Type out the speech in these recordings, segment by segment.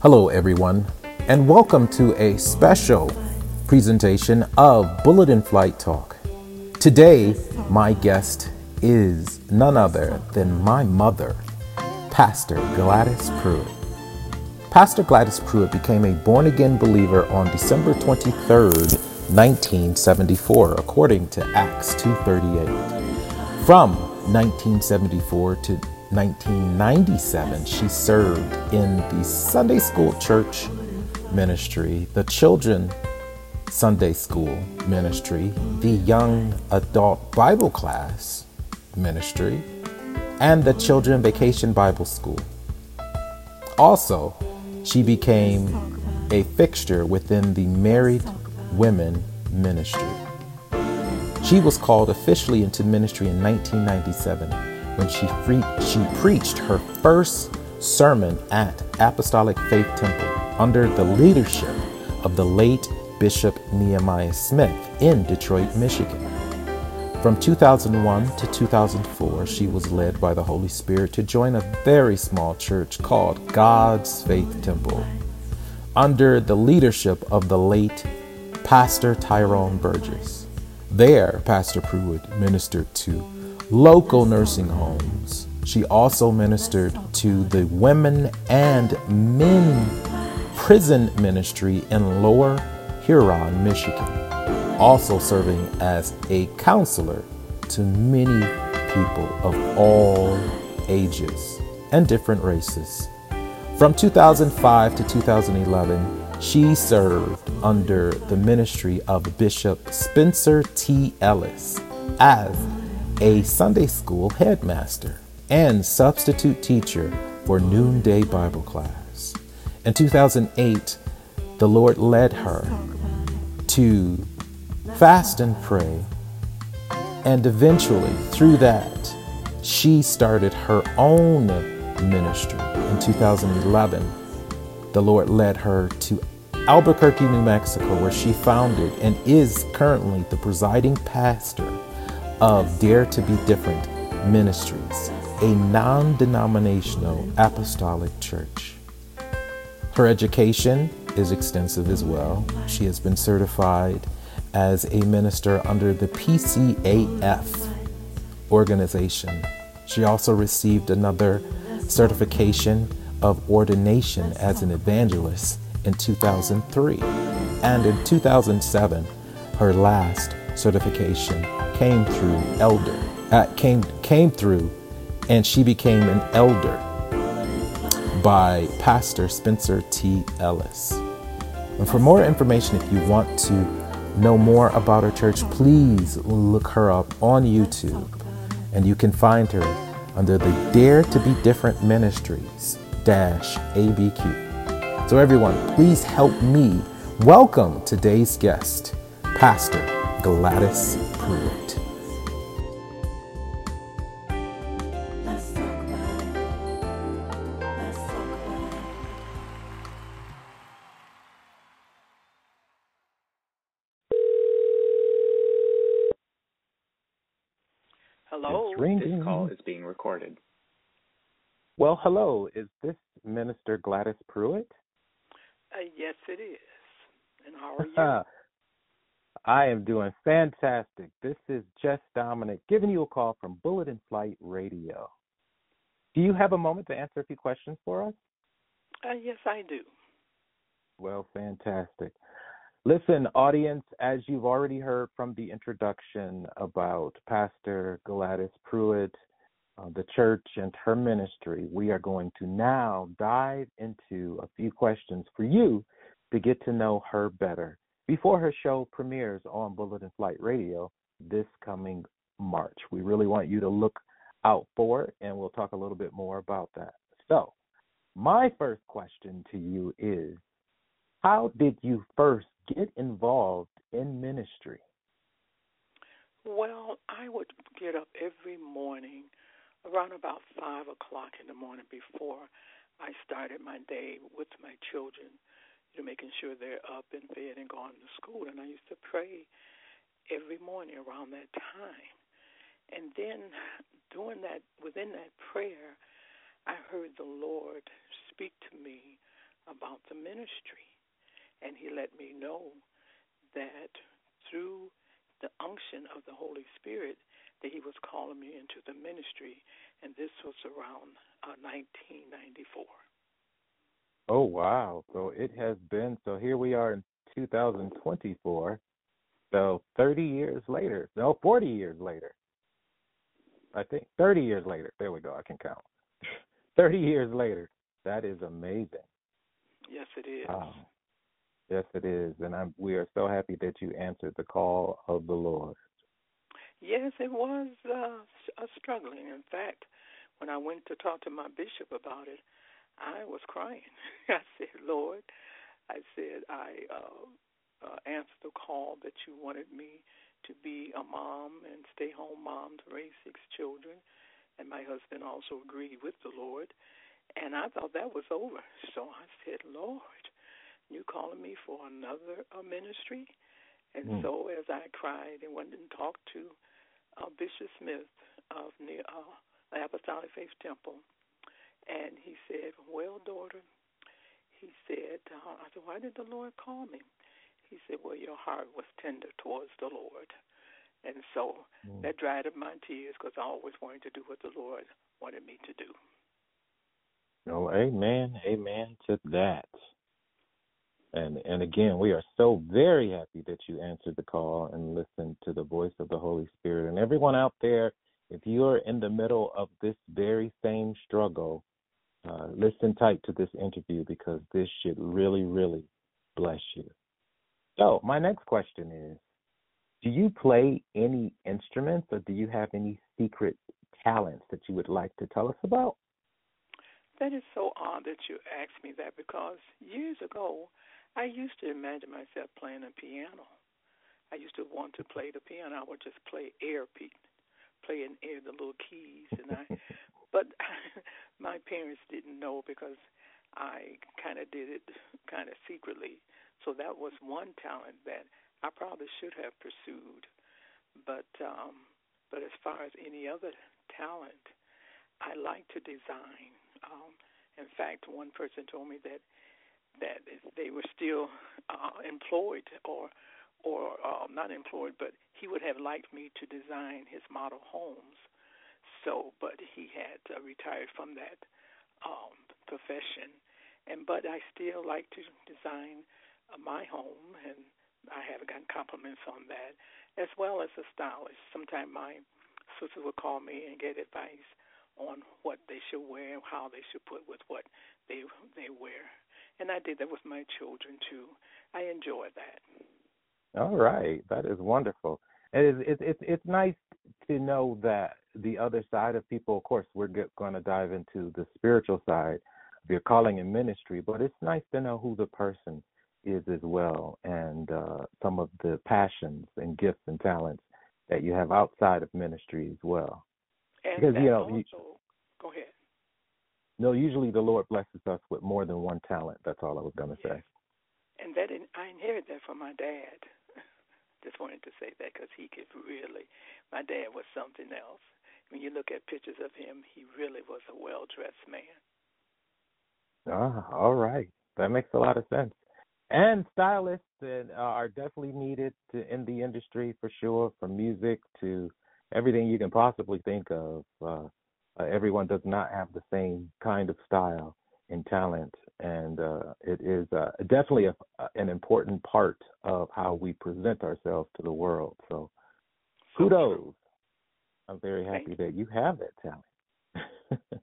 Hello, everyone, and welcome to a special presentation of Bullet in Flight Talk. Today, my guest is none other than my mother, Pastor Gladys Pruitt. Pastor Gladys Pruitt became a born-again believer on December 23rd, 1974, according to Acts 2:38. From 1974 to 1997, she served in the Sunday School Church Ministry, the Children Sunday School Ministry, the Young Adult Bible Class Ministry, and the Children Vacation Bible School. Also, she became a fixture within the Married Women Ministry. She was called officially into ministry in 1997 when she preached her first sermon at Apostolic Faith Temple under the leadership of the late Bishop Nehemiah Smith in Detroit, Michigan. From 2001 to 2004, she was led by the Holy Spirit to join a very small church called God's Faith Temple under the leadership of the late Pastor Tyrone Burgess. There, Pastor Pruitt ministered to local nursing homes. She also ministered to the women and men prison ministry in Lower Huron, Michigan, also serving as a counselor to many people of all ages and different races. From 2005 to 2011, she served under the ministry of Bishop Spencer T. Ellis as a Sunday school headmaster and substitute teacher for Noonday Bible class. In 2008, the Lord led her to fast and pray, and eventually, through that, she started her own ministry. In 2011, the Lord led her to Albuquerque, New Mexico, where she founded and is currently the presiding pastor of Dare to Be Different Ministries, a non-denominational apostolic church. Her education is extensive as well. She has been certified as a minister under the PCAF organization. She also received another certification of ordination as an evangelist in 2003. And in 2007, her last certification came through and she became an elder by Pastor Spencer T. Ellis. And for more information, if you want to know more about her church, please look her up on YouTube, and you can find her under the Dare to Be Different Ministries -ABQ. So everyone, please help me welcome today's guest, Pastor Gladys Pruitt. Hello, this call is being recorded. Well, hello. Is this Minister Gladys Pruitt? Yes, it is. And how are you? I am doing fantastic. This is Jess Dominic giving you a call from Bullet in Flight Radio. Do you have a moment to answer a few questions for us? Yes, I do. Well, fantastic. Listen, audience, as you've already heard from the introduction about Pastor Gladys Pruitt, the church and her ministry, we are going to now dive into a few questions for you to get to know her better before her show premieres on Bullet in Flight Radio this coming March. We really want you to look out for it, and we'll talk a little bit more about that. So, my first question to you is, how did you first get involved in ministry? Well, I would get up every morning around about 5 o'clock in the morning before I started my day with my children, making sure they're up and fed and gone to school. And I used to pray every morning around that time. And then doing that, within that prayer, I heard the Lord speak to me about the ministry. And he let me know that through the unction of the Holy Spirit that he was calling me into the ministry, and this was around 1994. Oh, wow. So it has been, so here we are in 2024. So 30 years later, no, 40 years later, I think 30 years later. There we go. I can count. 30 years later. That is amazing. Yes, it is. Wow. Yes, it is. And we are so happy that you answered the call of the Lord. Yes, it was struggling. In fact, when I went to talk to my bishop about it, I was crying. I said, Lord, I said, I answered the call that you wanted me to be a mom and stay-home mom to raise 6 children. And my husband also agreed with the Lord. And I thought that was over. So I said, Lord, you calling me for another ministry? And so as I cried and went and talked to Bishop Smith of the Apostolic Faith Temple, and he said, well, daughter, he said, I said, why did the Lord call me? He said, well, your heart was tender towards the Lord. And so that dried up my tears because I always wanted to do what the Lord wanted me to do. Oh, amen. Amen to that. And again, we are so very happy that you answered the call and listened to the voice of the Holy Spirit. And everyone out there, if you're in the middle of this very same struggle, listen tight to this interview because this should really, really bless you. So my next question is, do you play any instruments or do you have any secret talents that you would like to tell us about? That is so odd that you asked me that because years ago, I used to imagine myself playing a piano. I used to want to play the piano. I would just play play in air the little keys, but my parents didn't know because I kind of did it kind of secretly. So that was one talent that I probably should have pursued. But as far as any other talent, I like to design. In fact, one person told me that if they were still employed or not employed, but he would have liked me to design his model homes. So, but he had retired from that profession, but I still like to design my home, and I have gotten compliments on that, as well as a stylist. Sometimes my sister would call me and get advice on what they should wear and how they should put with what they wear. And I did that with my children, too. I enjoy that. All right. That is wonderful. And it's nice to know that the other side of people, of course, we're going to dive into the spiritual side of your calling and ministry, but it's nice to know who the person is as well and some of the passions and gifts and talents that you have outside of ministry as well. And because, go ahead. No, usually the Lord blesses us with more than one talent. That's all I was going to say. And I inherited that from my dad. Just wanted to say that because he could really, my dad was something else. When you look at pictures of him, he really was a well-dressed man. All right. That makes a lot of sense. And stylists are definitely needed in the industry for sure, from music to everything you can possibly think of. Everyone does not have the same kind of style and talent, and it is definitely an important part of how we present ourselves to the world. So kudos. True. I'm very happy that you have that talent.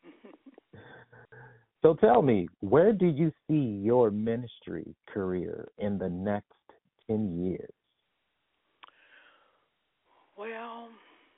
So tell me, where do you see your ministry career in the next 10 years? Well,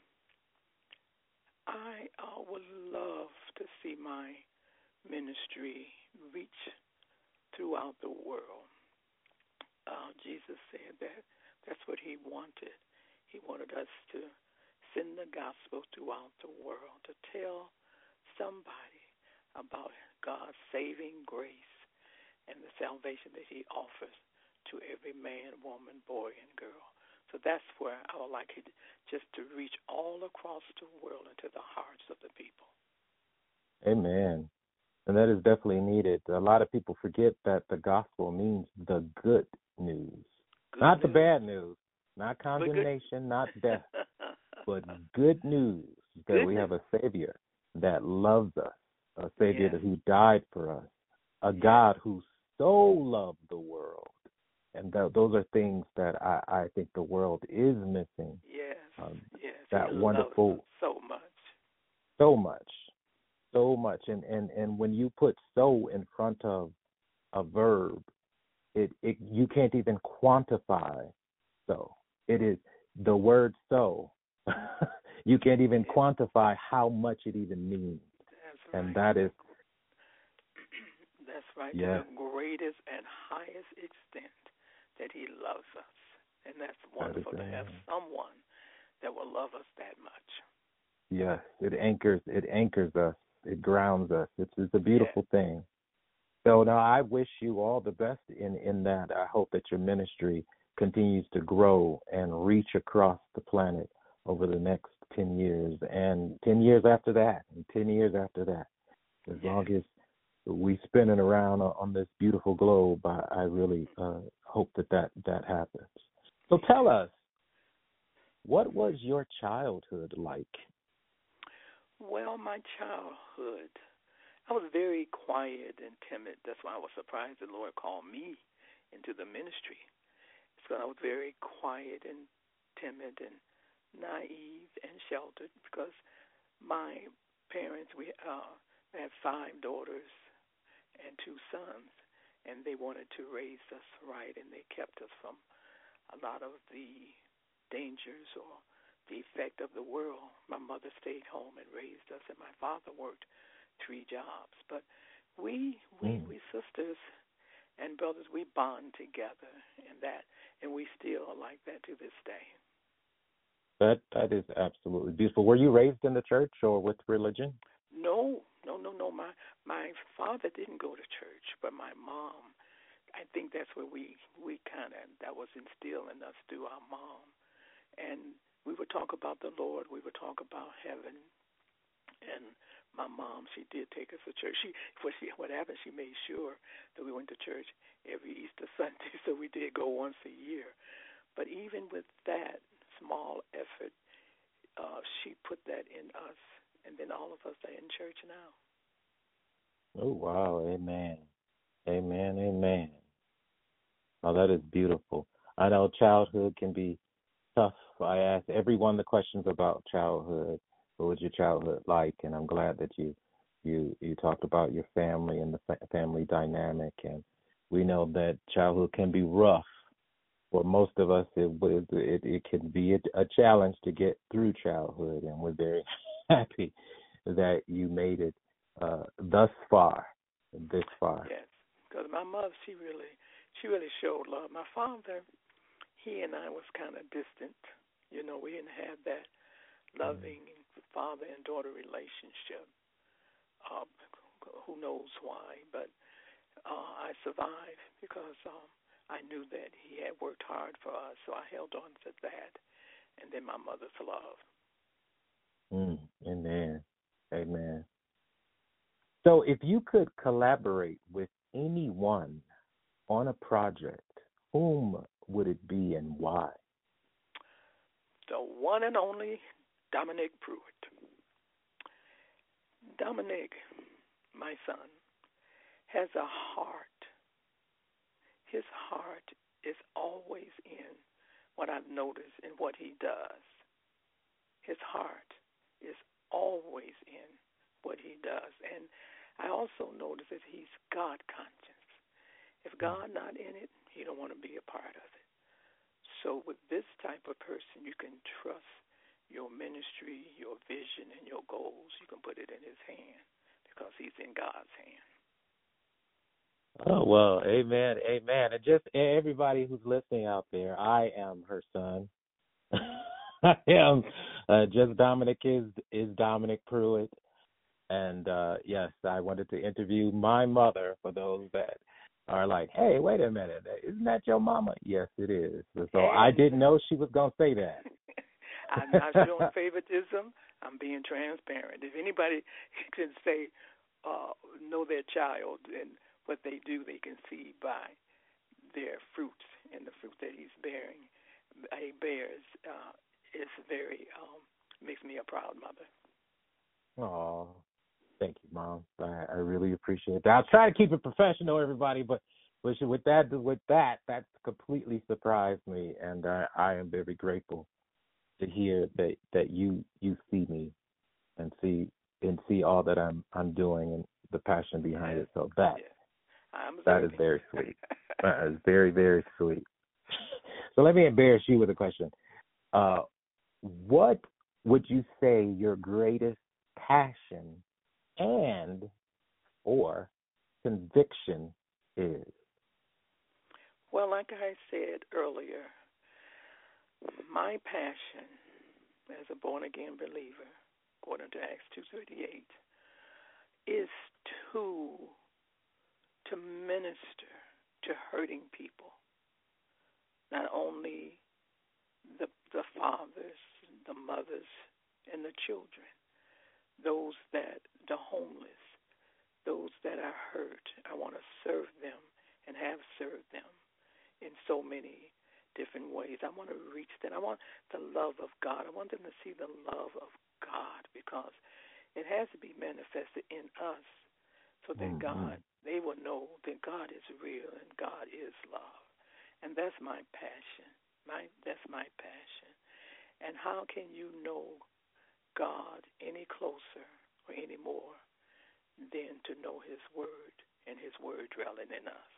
I would love to see my ministry reach throughout the world. Jesus said that's what he wanted. He wanted us to send the gospel throughout the world, to tell somebody about God's saving grace and the salvation that he offers to every man, woman, boy, and girl. So that's where I would like it just to reach all across the world into the hearts of the people. Amen. And that is definitely needed. A lot of people forget that the gospel means the good news, not the bad news, not condemnation, not death, but good news that we have a Savior that loves us, a Savior who died for us, a God who so loved the world. And those are things that I think the world is missing. Yes, that wonderful, so much. And when you put so in front of a verb, it you can't even quantify so. It is the word so. You can't even quantify how much it even means. That's right. And that is that's right. To the greatest and highest extent that he loves us. And that's wonderful to have someone that will love us that much. Yes, it anchors us. It grounds us. It's a beautiful thing. So now I wish you all the best in that. I hope that your ministry continues to grow and reach across the planet over the next 10 years and 10 years after that and 10 years after that. As long as we spinning around on this beautiful globe, I really hope that happens. So tell us, what was your childhood like? Well, my childhood, I was very quiet and timid. That's why I was surprised the Lord called me into the ministry. So I was very quiet and timid and naive and sheltered because my parents, we had 5 daughters and 2 sons, and they wanted to raise us right, and they kept us from a lot of the dangers or the effect of the world. My mother stayed home and raised us, and my father worked 3 jobs. But we sisters and brothers, we bond together in that, and we still are like that to this day. That is absolutely beautiful. Were you raised in the church or with religion? No. My father didn't go to church, but my mom, I think that's where we kind of, that was instilled in us through our mom. And we would talk about the Lord. We would talk about heaven. And my mom, she did take us to church. What happened, she made sure that we went to church every Easter Sunday, so we did go once a year. But even with that small effort, she put that in us, and then all of us are in church now. Oh, wow. Amen. Amen. Oh, that is beautiful. I know childhood can be tough. I ask everyone the questions about childhood. What was your childhood like? And I'm glad that you talked about your family and the family dynamic. And we know that childhood can be rough. For most of us, it can be a challenge to get through childhood, and we're very happy that you made it this far. Yes, because my mother, she really showed love. My father, he and I was kind of distant. You know, we didn't have that loving father and daughter relationship. Who knows why? But I survived because I knew that he had worked hard for us, so I held on to that. And then my mother's love. Amen. So if you could collaborate with anyone on a project, whom would it be and why? The one and only Dominic Pruitt. Dominic, my son, has a heart. His heart is always in what I've noticed in what he does. His heart is always in what he does. And I also notice that he's God conscious. If God not in it, he don't want to be a part of it. So with this type of person, you can trust your ministry, your vision, and your goals. You can put it in his hand because he's in God's hand. Oh, well, amen. And just everybody who's listening out there, I am her son. I am. Just Dominic is Dominic Pruitt. And, yes, I wanted to interview my mother for those that are like, hey, wait a minute, isn't that your mama? Yes, it is. So I didn't know she was going to say that. I'm not showing favoritism. I'm being transparent. If anybody can say, know their child, and what they do, they can see by their fruits, and the fruit that he bears, is very makes me a proud mother. Oh, thank you, Mom. I really appreciate that. I'll try to keep it professional, everybody, but with that completely surprised me, and I am very grateful to hear that you see me and see all that I'm doing and the passion behind it. So that is very sweet. That is very, very sweet. So let me embarrass you with a question. What would you say your greatest passion and or conviction is? Well, like I said earlier, my passion as a born-again believer, according to Acts 2:38, is to minister to hurting people, not only the fathers, the mothers, and the children, the homeless, those that are hurt. I want to serve them and have served them in so many different ways. I want to reach them. I want the love of God. I want them to see the love of God, because it has to be manifested in us so that they will know that God is real and God is love. And that's my passion. That's my passion. And how can you know God any closer or any more than to know His Word and His Word dwelling in us?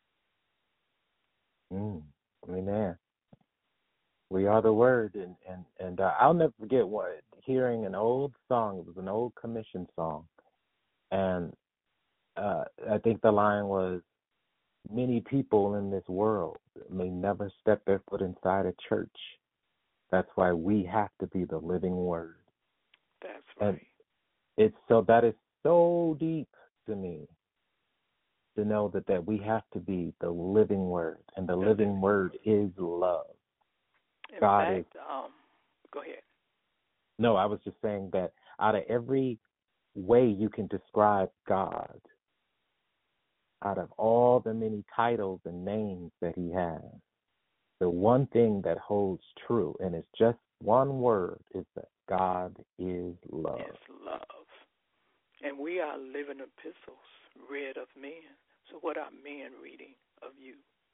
Amen. We are the Word, and I'll never forget hearing an old song. It was an old commission song, and I think the line was, "Many people in this world may never step their foot inside a church. That's why we have to be the living Word." That's right. And that is so deep to me, to know that we have to be the living Word, and the living Word is love. In fact, go ahead. No, I was just saying that out of every way you can describe God, out of all the many titles and names that He has, the one thing that holds true, and it's just one word, is that God is love. It's love. And we are living epistles read of men. So what are men reading of you?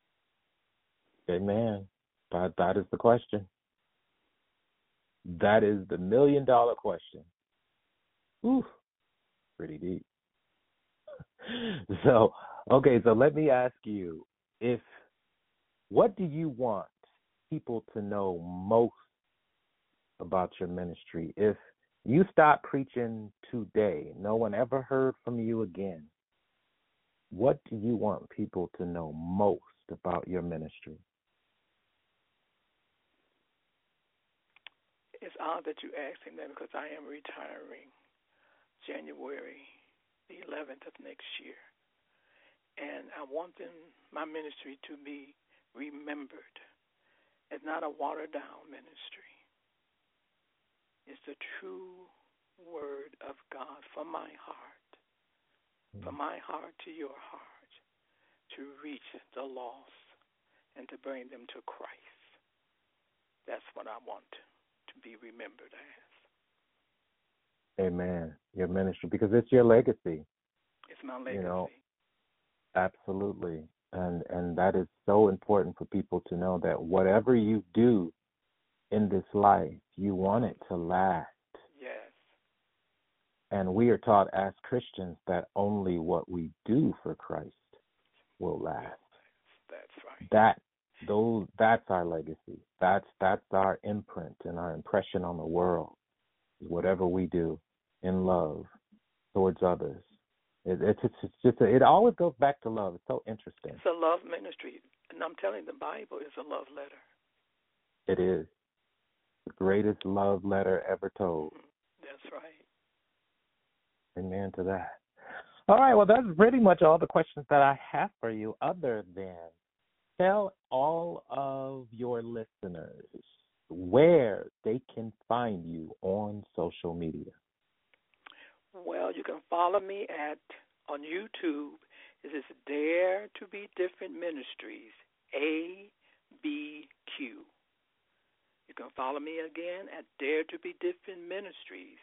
Amen. That is the question. That is the $1 million question. Ooh, pretty deep. So let me ask you, what do you want people to know most about your ministry? If you stop preaching today, no one ever heard from you again, what do you want people to know most about your ministry? It's odd that you asked him that, because I am retiring January the 11th of next year. And I want my ministry to be remembered as not a watered-down ministry. It's the true Word of God from my heart, from my heart to your heart, to reach the lost and to bring them to Christ. That's what I want to be remembered as. Amen. Your ministry, because it's your legacy. It's my legacy. Absolutely. And that is so important for people to know, that whatever you do in this life, you want it to last. Yes. And we are taught as Christians that only what we do for Christ will last. That's right. That's our legacy. That's our imprint and our impression on the world. Whatever we do in love towards others. It always goes back to love. It's so interesting. It's a love ministry. And I'm telling you, the Bible is a love letter. It is. The greatest love letter ever told. That's right. Amen to that. All right, well, that's pretty much all the questions that I have for you, other than tell all of your listeners where they can find you on social media. Well, you can follow me on YouTube. It is Dare to Be Different Ministries, ABQ. You can follow me again at Dare to Be Different Ministries,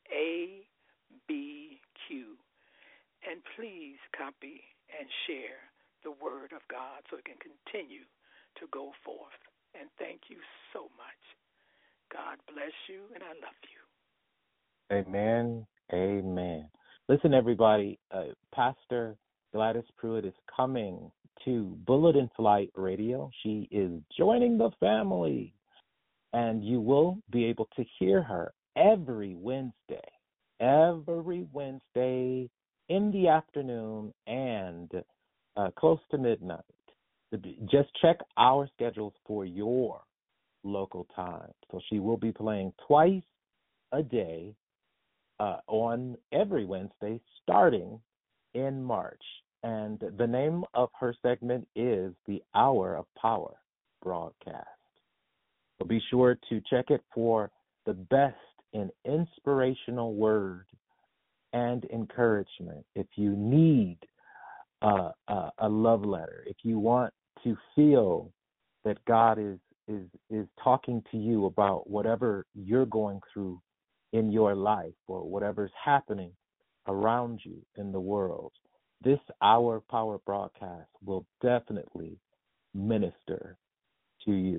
ABQ. And please copy and share the Word of God so it can continue to go forth. And thank you so much. God bless you, and I love you. Amen. Amen. Listen, everybody, Pastor Gladys Pruitt is coming to Bullet in Flight Radio. She is joining the family, and you will be able to hear her every Wednesday in the afternoon and close to midnight. Just check our schedules for your local time. So she will be playing twice a day on every Wednesday starting in March. And the name of her segment is the Hour of Power broadcast. So be sure to check it for the best in inspirational word and encouragement. If you need a love letter, if you want to feel that God is talking to you about whatever you're going through in your life or whatever's happening around you in the world, this Hour Power broadcast will definitely minister to you.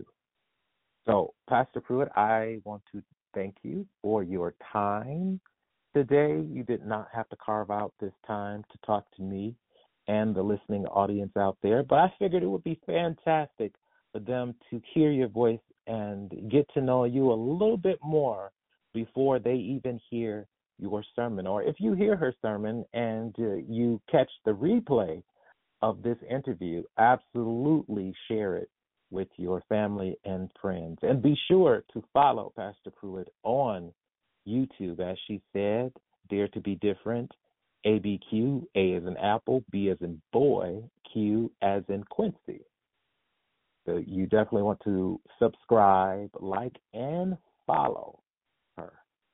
So, Pastor Pruitt, I want to thank you for your time today. You did not have to carve out this time to talk to me and the listening audience out there, but I figured it would be fantastic for them to hear your voice and get to know you a little bit more before they even hear your sermon. Or if you hear her sermon and you catch the replay of this interview, absolutely share it with your family and friends. And be sure to follow Pastor Pruitt on YouTube. As she said, Dare to Be Different, ABQ, A as in Apple, B as in boy, Q as in Quincy. So you definitely want to subscribe, like, and follow her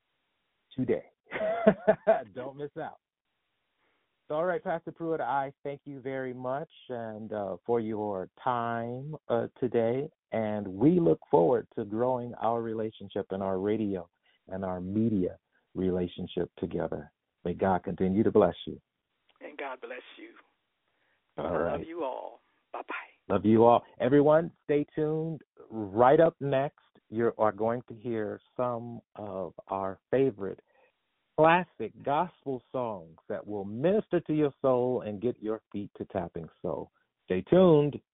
today. Don't miss out. So, all right, Pastor Pruitt, I thank you very much and for your time today, and we look forward to growing our relationship and our radio and our media relationship together. May God continue to bless you. And God bless you. All right. Love you all. Bye-bye. Love you all. Everyone, stay tuned. Right up next, you are going to hear some of our favorite classic gospel songs that will minister to your soul and get your feet to tapping. So stay tuned.